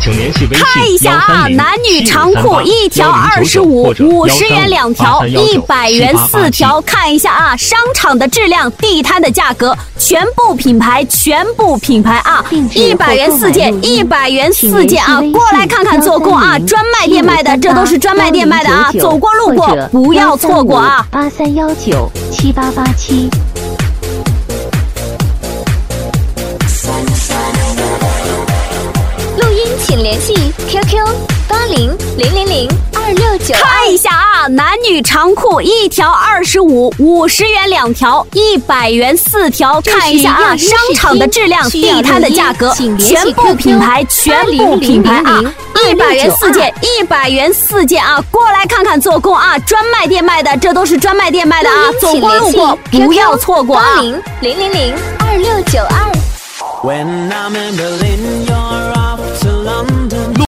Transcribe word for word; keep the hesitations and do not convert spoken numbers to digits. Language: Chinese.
请联系微信看一下啊，男女长裤一条二十五，五十元两条，一百元四条。看一下啊，商场的质量，地摊的价格，全部品牌，全部品牌啊，一百元四件，一百元四件啊，过来看看做工啊，专卖店卖的，这都是专卖店卖的啊，走过路过不要错过啊。 八三幺九七八八七。 录音请联系 Q Q 八零零零零二六九。 看一下啊，男女长裤一条二十五，五十元两条，一百元四条。看一下啊，商场的质量，地摊的价格，全部品牌，全部品牌啊，一百元四件，一百元四件啊，过来看看做工啊，专卖店卖的，这都是专卖店卖的啊，走过路过不要错过啊。 零零零零二六九二。 When I'm in Berlin, you're off to London.